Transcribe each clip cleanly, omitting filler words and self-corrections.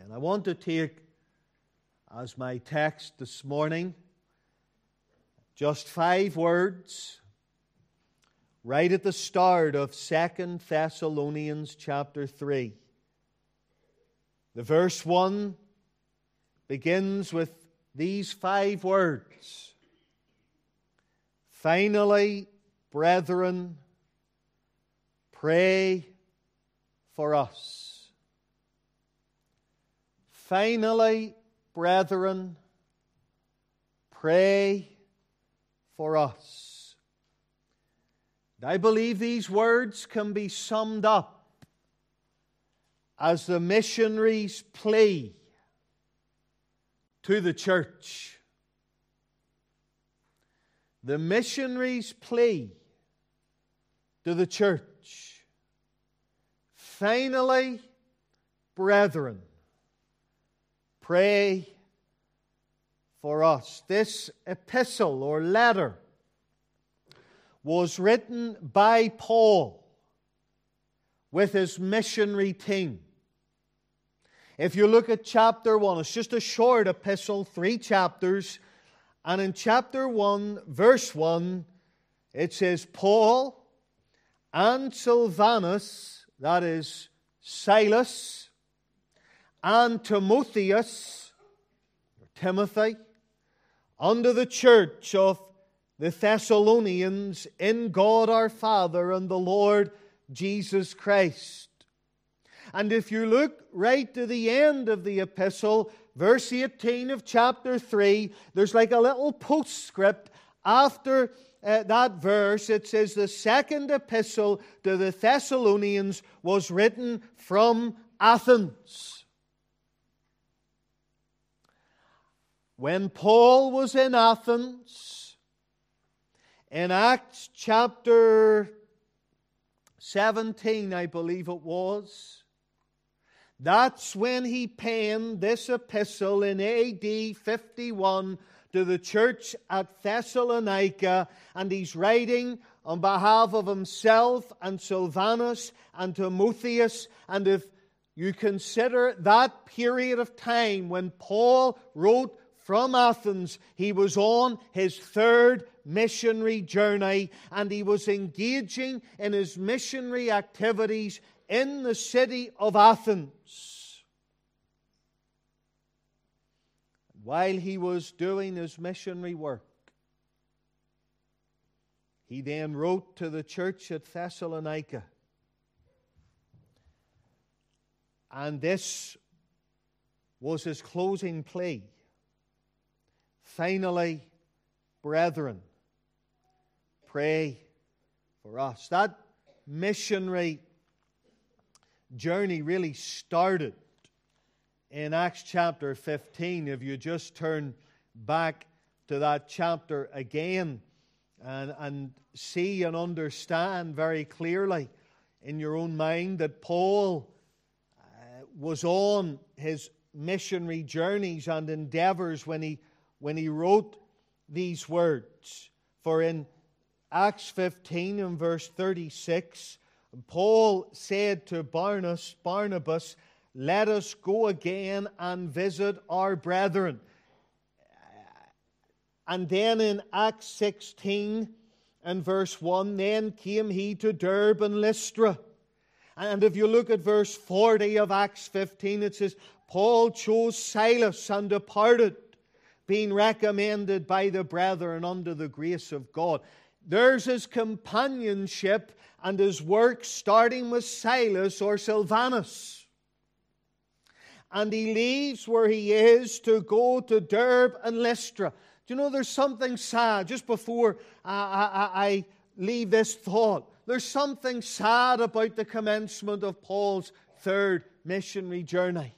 And I want to take as my text this morning just 5 words right at the start of 2 Thessalonians chapter 3. The verse 1 begins with these 5 words. Finally, brethren, pray for us. Finally, brethren, pray for us. I believe these words can be summed up as the missionaries' plea to the church. The missionaries' plea to the church. Finally, brethren, pray for us. This epistle or letter was written by Paul with his missionary team. If you look at chapter 1, it's just a short epistle, 3 chapters. And in chapter 1, verse 1, it says, Paul and Silvanus, that is Silas, and Timotheus, or Timothy, unto the church of the Thessalonians in God our Father and the Lord Jesus Christ. And if you look right to the end of the epistle, verse 18 of chapter 3, there's like a little postscript after that verse. It says, the second epistle to the Thessalonians was written from Athens. When Paul was in Athens, in Acts chapter 17, I believe it was, that's when he penned this epistle in AD 51 to the church at Thessalonica, and he's writing on behalf of himself and Silvanus and Timotheus. And if you consider that period of time when Paul wrote from Athens, he was on his 3rd missionary journey, and he was engaging in his missionary activities in the city of Athens. While he was doing his missionary work, he then wrote to the church at Thessalonica. And this was his closing plea. Finally, brethren, pray for us. That missionary journey really started in Acts chapter 15. If you just turn back to that chapter again and see and understand very clearly in your own mind that Paul was on his missionary journeys and endeavors when he wrote these words. For in Acts 15 and verse 36, Paul said to Barnabas, let us go again and visit our brethren. And then in Acts 16 and verse 1, then came he to Derbe and Lystra. And if you look at verse 40 of Acts 15, it says, Paul chose Silas and departed, being recommended by the brethren unto the grace of God. There's his companionship and his work starting with Silas or Silvanus. And he leaves where he is to go to Derbe and Lystra. Do you know, there's something sad, just before I leave this thought, there's something sad about the commencement of Paul's 3rd missionary journey.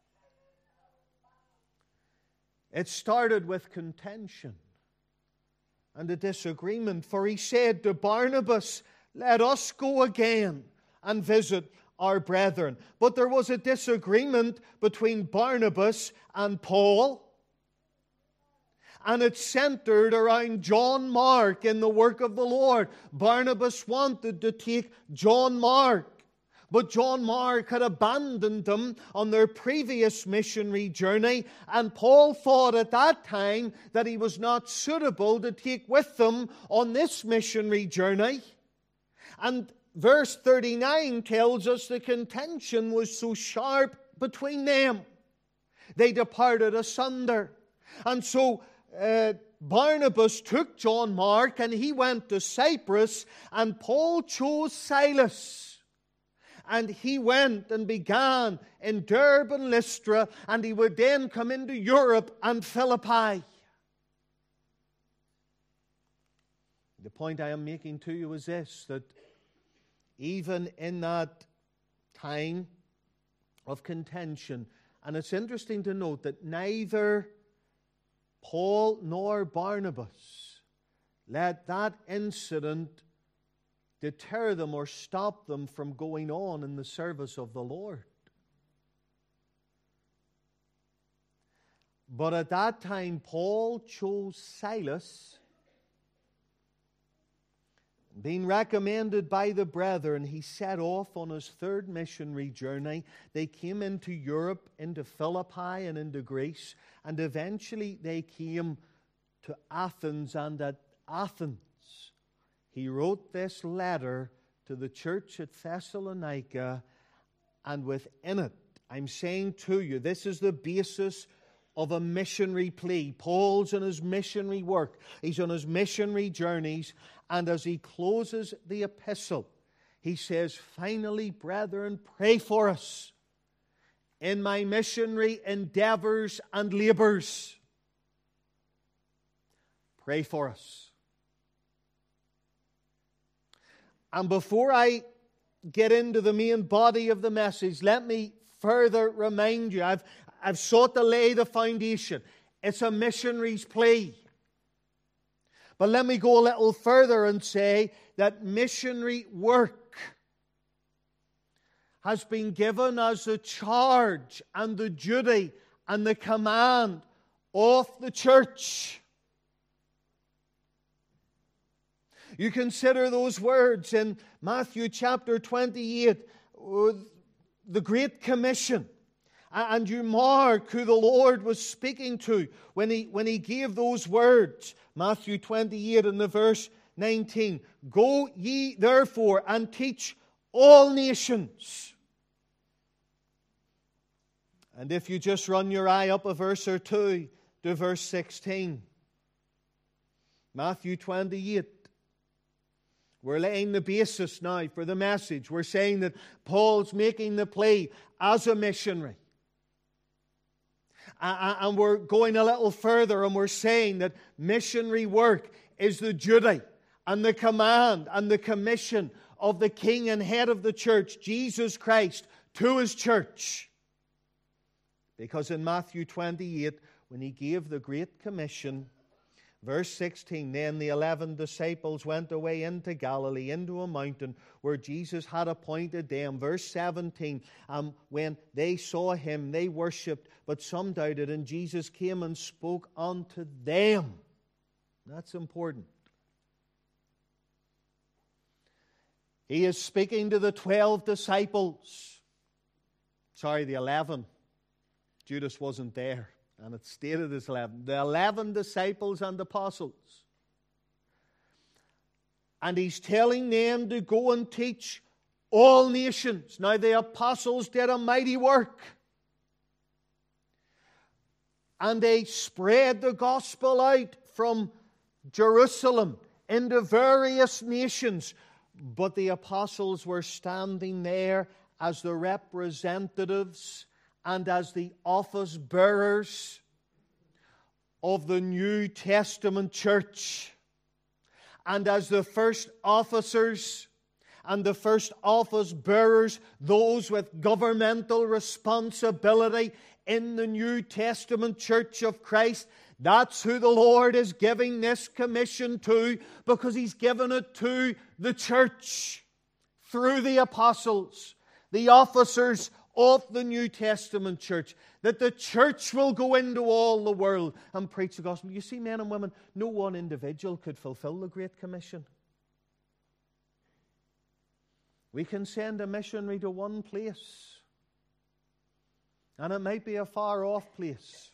It started with contention and a disagreement. For he said to Barnabas, let us go again and visit our brethren. But there was a disagreement between Barnabas and Paul. And it centered around John Mark in the work of the Lord. Barnabas wanted to take John Mark. But John Mark had abandoned them on their previous missionary journey, and Paul thought at that time that he was not suitable to take with them on this missionary journey. And verse 39 tells us the contention was so sharp between them. They departed asunder. And so Barnabas took John Mark and he went to Cyprus, and Paul chose Silas. And he went and began in Derbe and Lystra, and he would then come into Europe and Philippi. The point I am making to you is this, that even in that time of contention, and it's interesting to note that neither Paul nor Barnabas let that incident deter them or stop them from going on in the service of the Lord. But at that time, Paul chose Silas, being recommended by the brethren. He set off on his third missionary journey. They came into Europe, into Philippi and into Greece, and eventually they came to Athens. And at Athens, he wrote this letter to the church at Thessalonica, and within it, I'm saying to you, this is the basis of a missionary plea. Paul's in his missionary work. He's on his missionary journeys. And as he closes the epistle, he says, finally, brethren, pray for us in my missionary endeavors and labors. Pray for us. And before I get into the main body of the message, let me further remind you, I've sought to lay the foundation. It's a missionary's plea. But let me go a little further and say that missionary work has been given as the charge and the duty and the command of the church. You consider those words in Matthew chapter 28, the Great Commission. And you mark who the Lord was speaking to when he gave those words. Matthew 28 and the verse 19. Go ye therefore and teach all nations. And if you just run your eye up a verse or two to verse 16. Matthew 28. We're laying the basis now for the message. We're saying that Paul's making the plea as a missionary. And we're going a little further and we're saying that missionary work is the duty and the command and the commission of the King and head of the church, Jesus Christ, to His church. Because in Matthew 28, when He gave the Great Commission, verse 16, then the 11 disciples went away into Galilee, into a mountain where Jesus had appointed them. Verse 17, when they saw Him, they worshipped, but some doubted, and Jesus came and spoke unto them. That's important. He is speaking to the 12 disciples. Sorry, the 11. Judas wasn't there. And it stated as 11. The 11 disciples and apostles. And He's telling them to go and teach all nations. Now the apostles did a mighty work. And they spread the gospel out from Jerusalem into various nations. But the apostles were standing there as the representatives and as the office bearers of the New Testament church. And as the first officers and the first office bearers, those with governmental responsibility in the New Testament church of Christ, that's who the Lord is giving this commission to, because He's given it to the church through the apostles, the officers of the New Testament church, that the church will go into all the world and preach the gospel. You see, men and women, no one individual could fulfill the Great Commission. We can send a missionary to one place, and it might be a far-off place.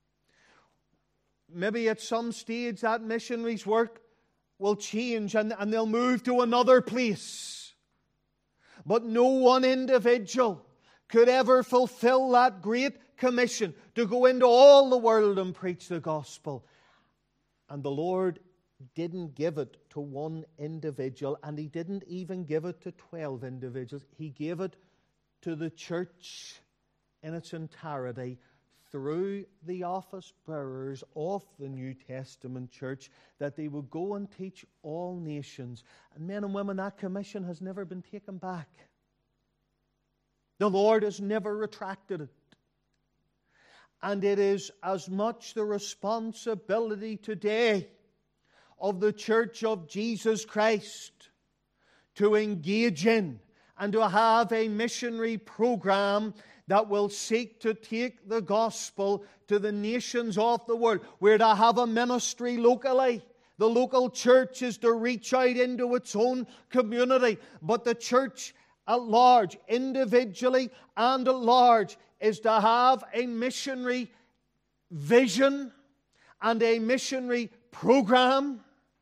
Maybe at some stage that missionary's work will change and they'll move to another place. But no one individual could ever fulfill that great commission to go into all the world and preach the gospel. And the Lord didn't give it to one individual, and He didn't even give it to 12 individuals. He gave it to the church in its entirety through the office bearers of the New Testament church, that they would go and teach all nations. And men and women, that commission has never been taken back. The Lord has never retracted it. And it is as much the responsibility today of the Church of Jesus Christ to engage in and to have a missionary program that will seek to take the gospel to the nations of the world. We're to have a ministry locally. The local church is to reach out into its own community. But the church at large, individually and at large, is to have a missionary vision and a missionary program.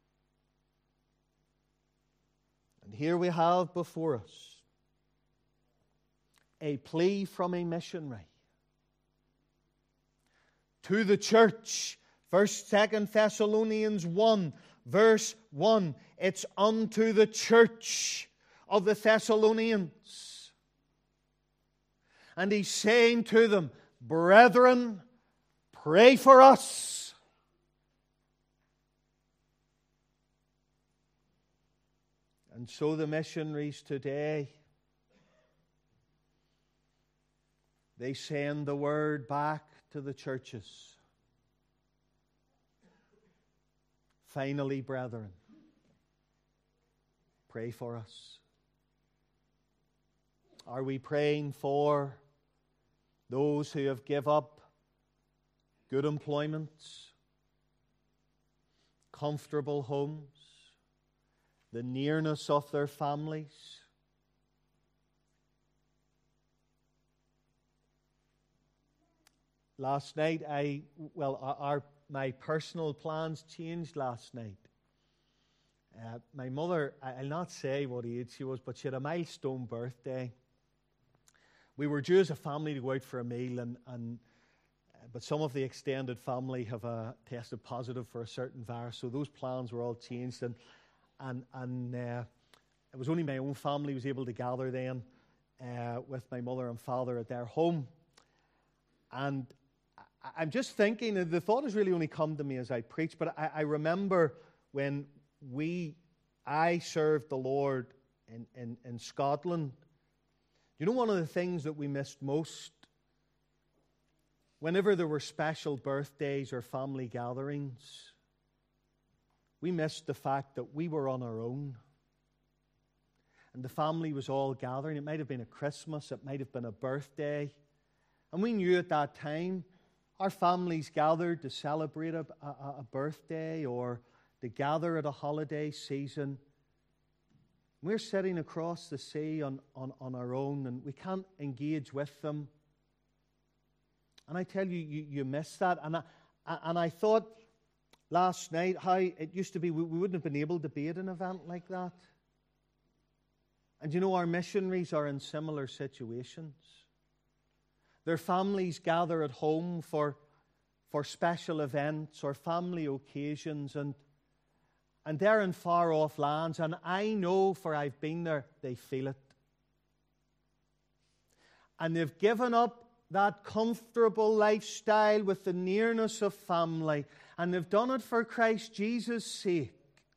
And here we have before us a plea from a missionary to the church. 1st, 2nd Thessalonians 1, verse 1. It's unto the church of the Thessalonians. And he's saying to them, brethren, pray for us. And so the missionaries today, they send the word back to the churches. Finally, brethren, pray for us. Are we praying for those who have given up good employments, comfortable homes, the nearness of their families? Last night, my personal plans changed last night. My mother, I'll not say what age she was, but she had a milestone birthday. We were due as a family to go out for a meal, but some of the extended family have tested positive for a certain virus, so those plans were all changed. And it was only my own family who was able to gather then with my mother and father at their home. And I'm just thinking, and the thought has really only come to me as I preach, but I remember when I served the Lord in Scotland. You know, one of the things that we missed most, whenever there were special birthdays or family gatherings, we missed the fact that we were on our own. And the family was all gathering. It might have been a Christmas, it might have been a birthday. And we knew at that time our families gathered to celebrate a birthday or to gather at a holiday season. We're sitting across the sea on our own, and we can't engage with them. And I tell you, you miss that. And I thought last night how it used to be we wouldn't have been able to be at an event like that. And you know, our missionaries are in similar situations. Their families gather at home for special events or family occasions, and they're in far-off lands, and I know, for I've been there, they feel it. And they've given up that comfortable lifestyle with the nearness of family, and they've done it for Christ Jesus' sake.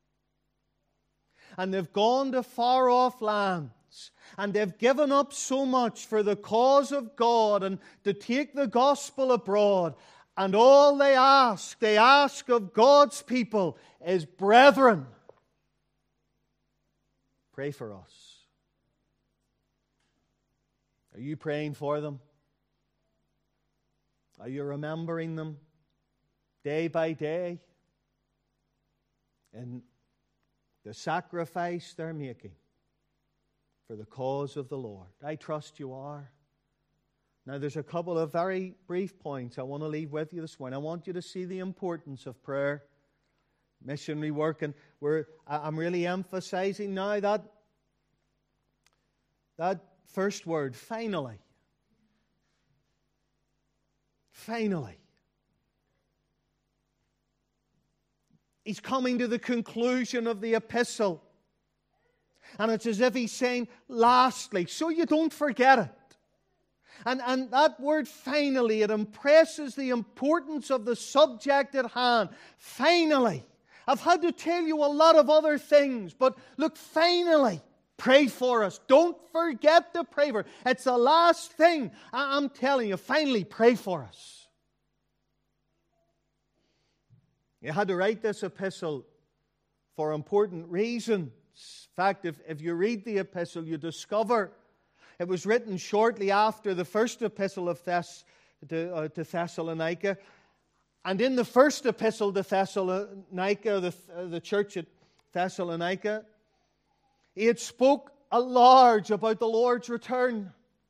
And they've gone to far-off lands, and they've given up so much for the cause of God and to take the gospel abroad. And all they ask of God's people is, brethren, pray for us. Are you praying for them? Are you remembering them day by day in the sacrifice they're making for the cause of the Lord. I trust you are. Now, there's a couple of very brief points I want to leave with you this morning. I want you to see the importance of prayer, missionary work, and I'm really emphasizing now that first word, finally. Finally. He's coming to the conclusion of the epistle. And it's as if he's saying, lastly, so you don't forget it. And that word finally, it impresses the importance of the subject at hand. Finally. I've had to tell you a lot of other things, but look, finally, pray for us. Don't forget to pray for us. It's the last thing. I'm telling you, finally, pray for us. You had to write this epistle for important reasons. In fact, if you read the epistle, you discover it was written shortly after the first epistle of to Thessalonica. And in the first epistle to Thessalonica, the church at Thessalonica, he had spoke a large about the Lord's return.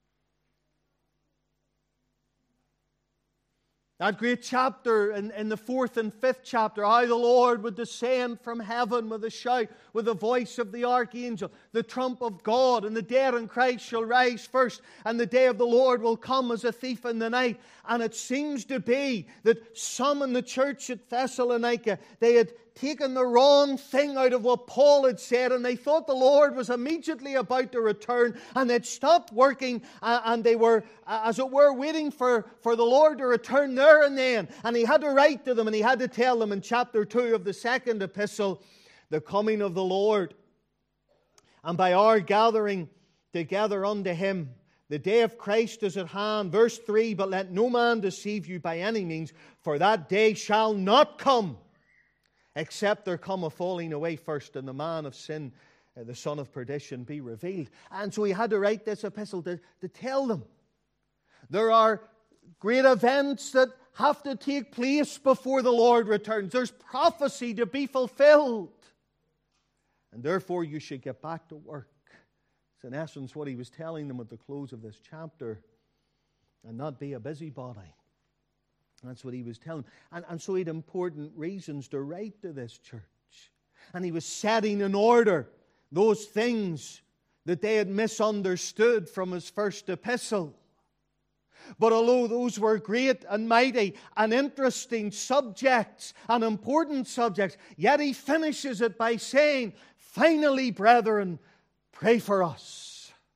That great chapter in the 4th and 5th chapter, how the Lord would descend from heaven with a shout, with the voice of the archangel, the trump of God, and the dead in Christ shall rise first, and the day of the Lord will come as a thief in the night. And it seems to be that some in the church at Thessalonica, they had taken the wrong thing out of what Paul had said, and they thought the Lord was immediately about to return, and they'd stopped working, and they were, as it were, waiting for the Lord to return there and then. And he had to write to them, and he had to tell them in chapter 2 of the second epistle, the coming of the Lord. And by our gathering together unto Him, the day of Christ is at hand. Verse 3, but let no man deceive you by any means, for that day shall not come, except there come a falling away first, and the man of sin, the son of perdition, be revealed. And so he had to write this epistle to tell them there are great events that have to take place before the Lord returns. There's prophecy to be fulfilled. And therefore you should get back to work. It's in essence what he was telling them at the close of this chapter. And not be a busybody. That's what he was telling them. And so he had important reasons to write to this church. And he was setting in order those things that they had misunderstood from his first epistle. But although those were great and mighty and interesting subjects and important subjects, yet he finishes it by saying, finally, brethren, pray for us.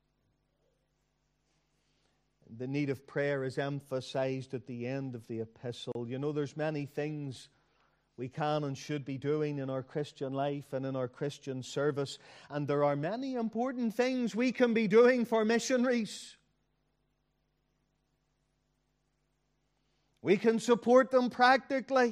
The need of prayer is emphasized at the end of the epistle. You know, there's many things we can and should be doing in our Christian life and in our Christian service. And there are many important things we can be doing for missionaries. We can support them practically.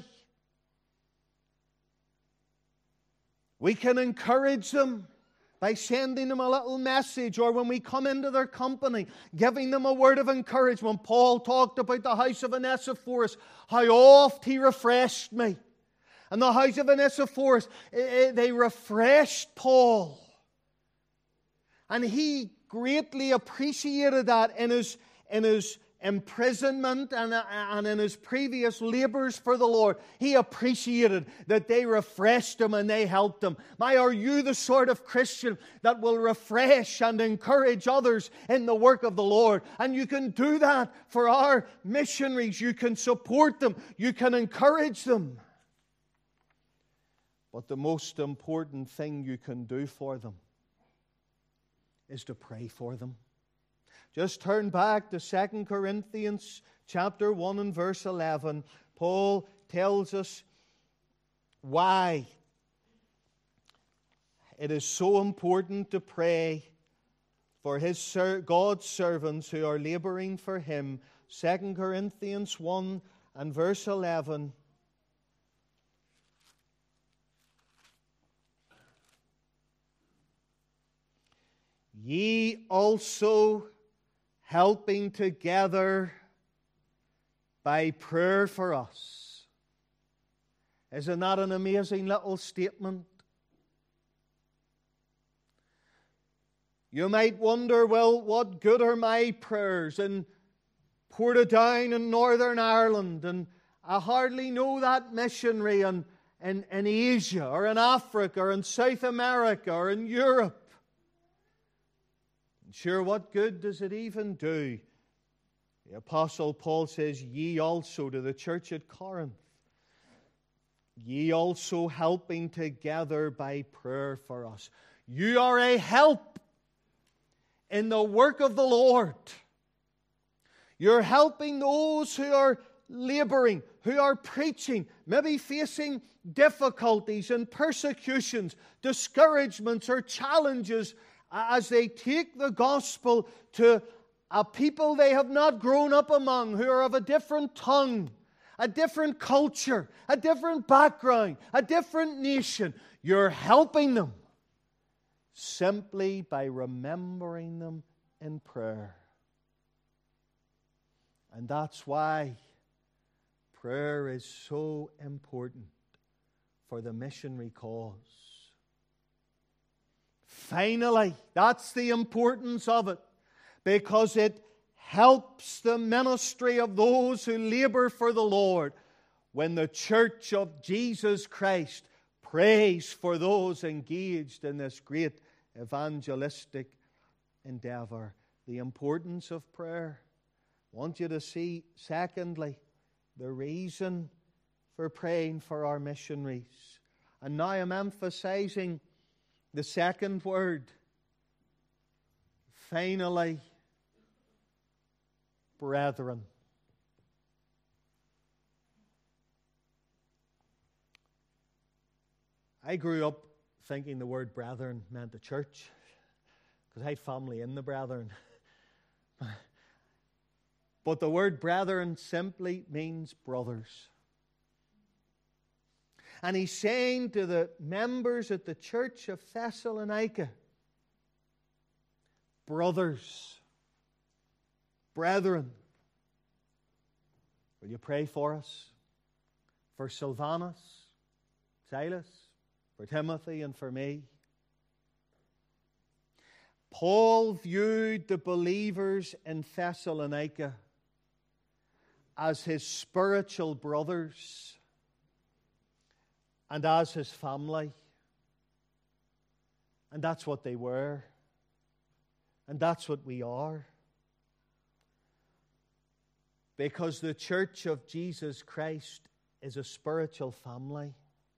We can encourage them by sending them a little message, or when we come into their company, giving them a word of encouragement. Paul talked about the house of Onesiphorus, how oft he refreshed me. And the house of Onesiphorus, they refreshed Paul. And he greatly appreciated that in his imprisonment and in his previous labors for the Lord. He appreciated that they refreshed him and they helped him. Are you the sort of Christian that will refresh and encourage others in the work of the Lord? And you can do that for our missionaries. You can support them. You can encourage them. But the most important thing you can do for them is to pray for them. Just turn back to 2 Corinthians chapter 1 and verse 11. Paul tells us why it is so important to pray for God's servants who are laboring for Him. 2 Corinthians 1 and verse 11. Ye also helping together by prayer for us. Isn't that an amazing little statement? You might wonder, well, what good are my prayers in Portadown in Northern Ireland? And I hardly know that missionary in Asia or in Africa or in South America or in Europe. And sure, what good does it even do? The Apostle Paul says, ye also, to the church at Corinth, ye also helping together by prayer for us. You are a help in the work of the Lord. You're helping those who are laboring, who are preaching, maybe facing difficulties and persecutions, discouragements or challenges as they take the gospel to a people they have not grown up among, who are of a different tongue, a different culture, a different background, a different nation. You're helping them simply by remembering them in prayer. And that's why prayer is so important for the missionary cause. Finally, that's the importance of it, because it helps the ministry of those who labor for the Lord when the church of Jesus Christ prays for those engaged in this great evangelistic endeavor. The importance of prayer. I want you to see, secondly, the reason for praying for our missionaries. And now I'm emphasizing the second word. Finally, brethren. I grew up thinking the word brethren meant the church, because I had family in the brethren. But the word brethren simply means brothers. And he's saying to the members at the church of Thessalonica, brothers, brethren, will you pray for us? For Silvanus, Silas, for Timothy, and for me. Paul viewed the believers in Thessalonica as his spiritual brothers and as his family. And that's what they were. And that's what we are. Because the church of Jesus Christ is a spiritual family.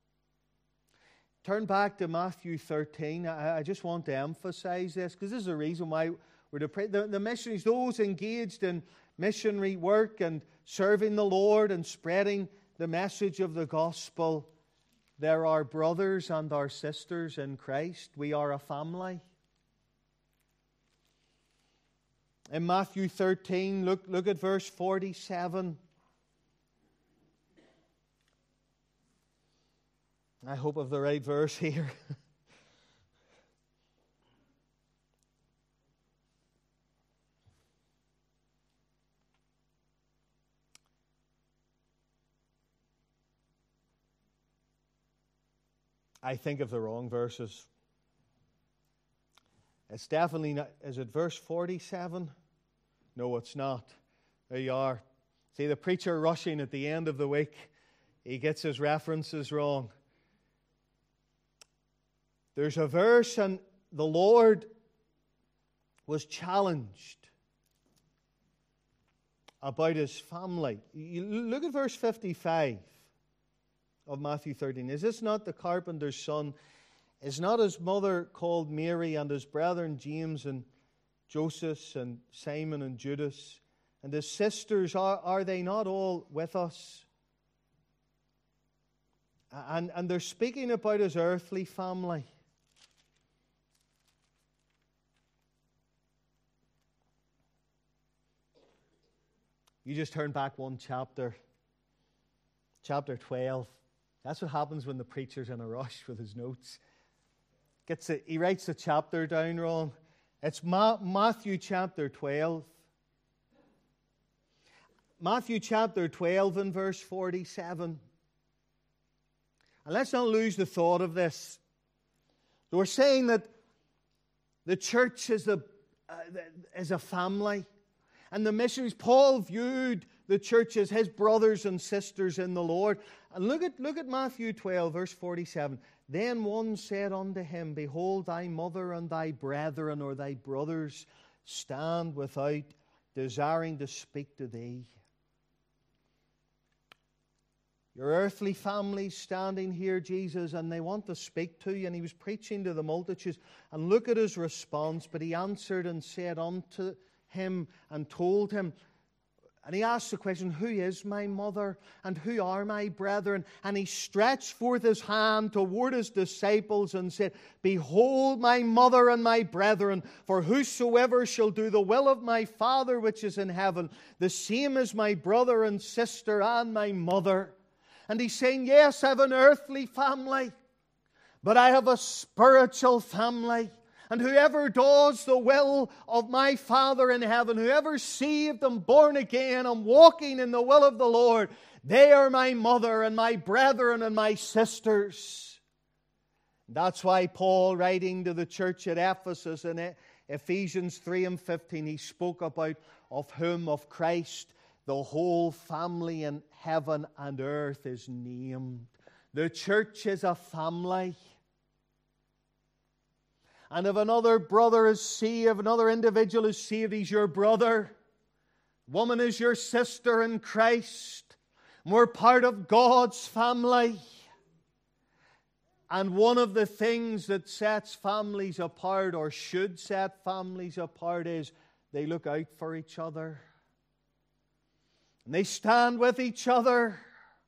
Turn back to Matthew 13. I just want to emphasize this, because this is the reason why we're to pray. The missionaries, those engaged in missionary work and serving the Lord and spreading the message of the gospel, they're our brothers and our sisters in Christ. We are a family. In Matthew 13, look at verse 47. I hope I've the right verse here. I think of the wrong verses. It's definitely not. Is it verse 47? No, it's not. There you are. See, the preacher rushing at the end of the week, he gets his references wrong. There's a verse, and the Lord was challenged about his family. You look at verse 55 of Matthew 13. Is this not the carpenter's son? Is not his mother called Mary, and his brethren James and Joseph and Simon and Judas? And his sisters, are they not all with us? And they're speaking about his earthly family. You just turn back one chapter, chapter 12. That's what happens when the preacher's in a rush with his notes. He writes the chapter down wrong. It's Matthew chapter 12. Matthew chapter 12 and verse 47. And let's not lose the thought of this. We're saying that The church is a family. And the missionaries, Paul viewed the church as his brothers and sisters in the Lord. And look at Matthew 12, verse 47. Then one said unto him, Behold, thy mother and thy brethren, or thy brothers, stand without, desiring to speak to thee. Your earthly family's standing here, Jesus, and they want to speak to you. And he was preaching to the multitudes. And look at his response. But he answered and said unto him and told him, and he asked the question, Who is my mother and who are my brethren? And he stretched forth his hand toward his disciples and said, Behold my mother and my brethren, for whosoever shall do the will of my Father which is in heaven, the same is my brother and sister and my mother. And he's saying, yes, I have an earthly family, but I have a spiritual family. And whoever does the will of my Father in heaven, whoever's saved and born again and walking in the will of the Lord, they are my mother and my brethren and my sisters. That's why Paul, writing to the church at Ephesus in Ephesians 3 and 15, he spoke about of whom, of Christ, the whole family in heaven and earth is named. The church is a family. And if another brother is saved, if another individual is saved, he's your brother. Woman is your sister in Christ. We're part of God's family. And one of the things that sets families apart, or should set families apart, is they look out for each other. And they stand with each other.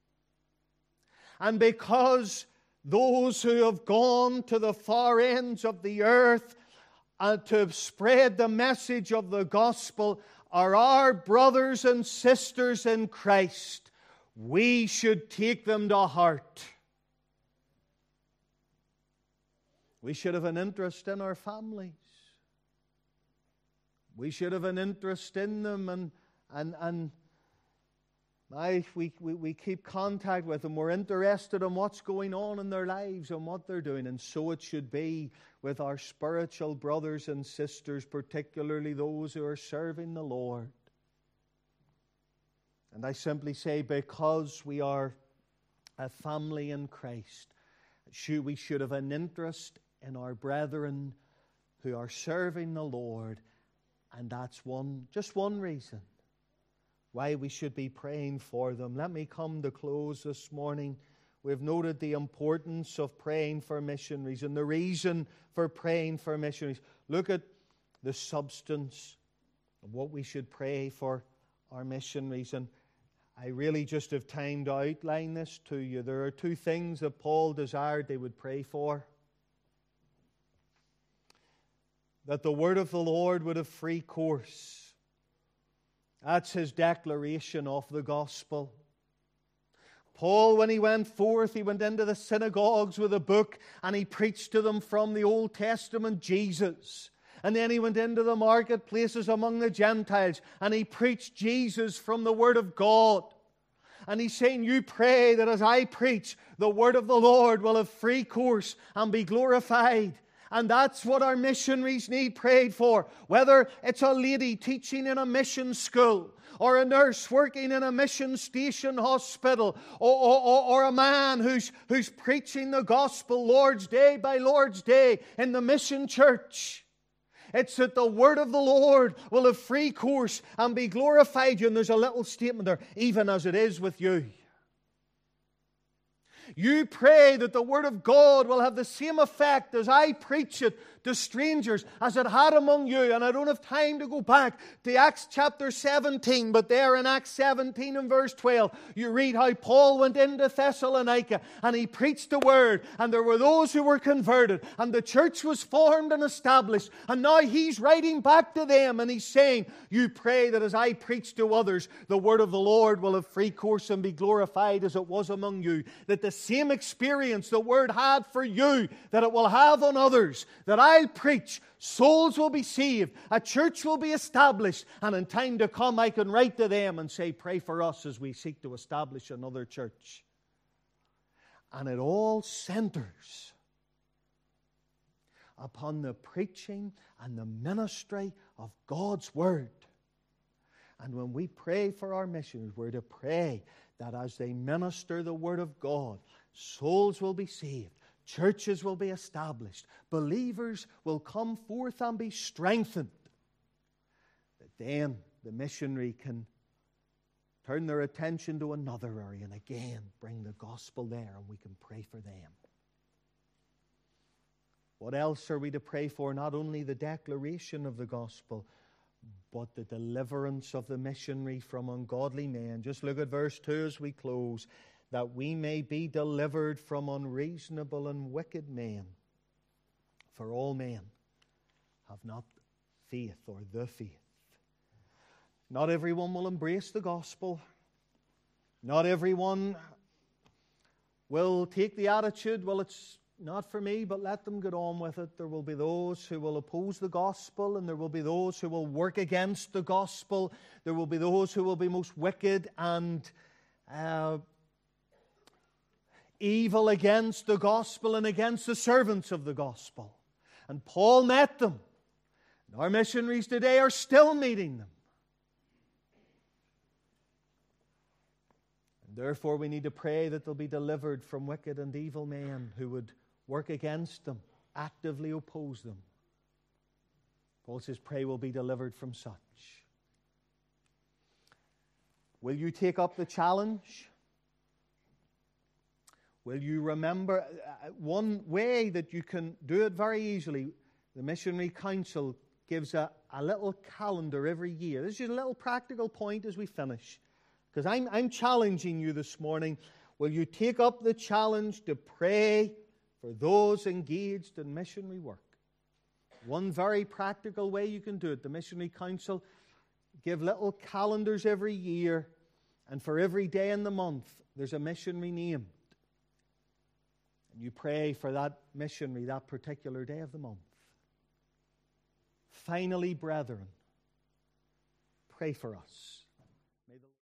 And because those who have gone to the far ends of the earth to spread the message of the gospel are our brothers and sisters in Christ, we should take them to heart. We should have an interest in our families. We should have an interest in them, and we keep contact with them. We're interested in what's going on in their lives and what they're doing. And so it should be with our spiritual brothers and sisters, particularly those who are serving the Lord. And I simply say, because we are a family in Christ, we should have an interest in our brethren who are serving the Lord. And that's just one reason why we should be praying for them. Let me come to close this morning. We've noted the importance of praying for missionaries and the reason for praying for missionaries. Look at the substance of what we should pray for our missionaries. And I really just have time to outline this to you. There are two things that Paul desired they would pray for. That the word of the Lord would have free course. That's his declaration of the gospel. Paul, when he went forth, he went into the synagogues with a book and he preached to them from the Old Testament Jesus. And then he went into the marketplaces among the Gentiles and he preached Jesus from the Word of God. And he's saying, you pray that as I preach, the Word of the Lord will have free course and be glorified. And that's what our missionaries need prayed for. Whether it's a lady teaching in a mission school, or a nurse working in a mission station hospital, or a man who's preaching the gospel Lord's Day by Lord's Day in the mission church. It's that the word of the Lord will have free course and be glorified. And there's a little statement there, even as it is with you. You pray that the Word of God will have the same effect as I preach it to strangers as it had among you. And I don't have time to go back to Acts chapter 17, but there in Acts 17 and verse 12, you read how Paul went into Thessalonica and he preached the Word, and there were those who were converted, and the church was formed and established. And now he's writing back to them and he's saying, you pray that as I preach to others, the Word of the Lord will have free course and be glorified as it was among you. That the same experience the Word had for you, that it will have on others, that I'll preach, souls will be saved, a church will be established, and in time to come I can write to them and say, pray for us as we seek to establish another church. And it all centers upon the preaching and the ministry of God's Word. And when we pray for our missionaries, we're to pray that as they minister the Word of God, souls will be saved, churches will be established, believers will come forth and be strengthened. That then the missionary can turn their attention to another area and again bring the gospel there, and we can pray for them. What else are we to pray for? Not only the declaration of the gospel, but the deliverance of the missionary from ungodly men. Just look at verse 2 as we close. That we may be delivered from unreasonable and wicked men. For all men have not faith, or the faith. Not everyone will embrace the gospel. Not everyone will take the attitude, well, it's not for me, but let them get on with it. There will be those who will oppose the gospel, and there will be those who will work against the gospel. There will be those who will be most wicked and evil against the gospel and against the servants of the gospel. And Paul met them. And our missionaries today are still meeting them. And therefore we need to pray that they'll be delivered from wicked and evil men who would work against them, actively oppose them. Paul says, pray we'll be delivered from such. Will you take up the challenge? Will you remember? One way that you can do it very easily, the Missionary Council gives a little calendar every year. This is a little practical point as we finish. Because I'm challenging you this morning. Will you take up the challenge to pray for those engaged in missionary work? One very practical way you can do it. The Missionary Council give little calendars every year, and for every day in the month there's a missionary named. And you pray for that missionary that particular day of the month. Finally, brethren, pray for us.